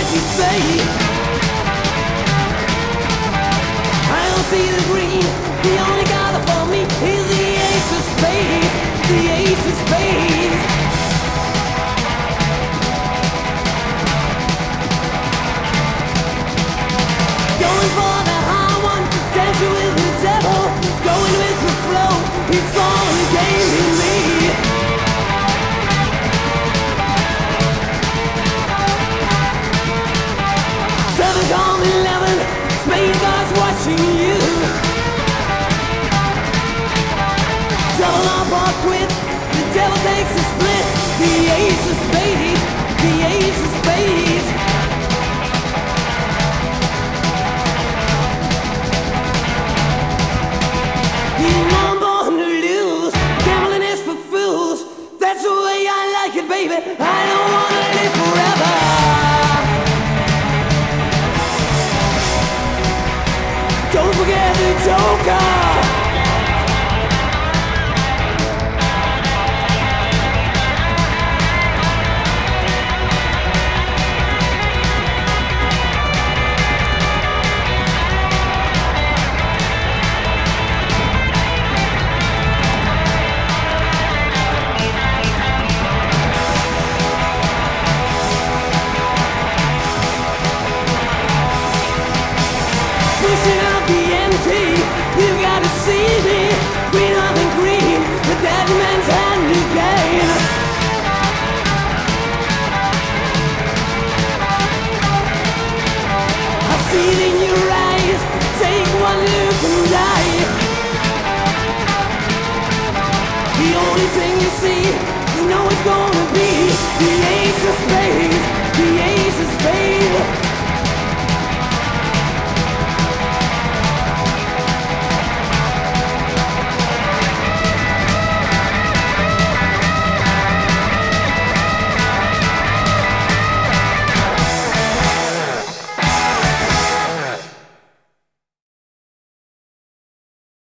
you say. I don't see the green. The only guy for me is the ace of spades. The ace of spades. Going for the high one, dancing with the devil, going with the flow. It's all a game to me. Seven, come 11, Spain God's watching you. Double up or quit, the devil takes a split. The ace of spades, the ace of spades.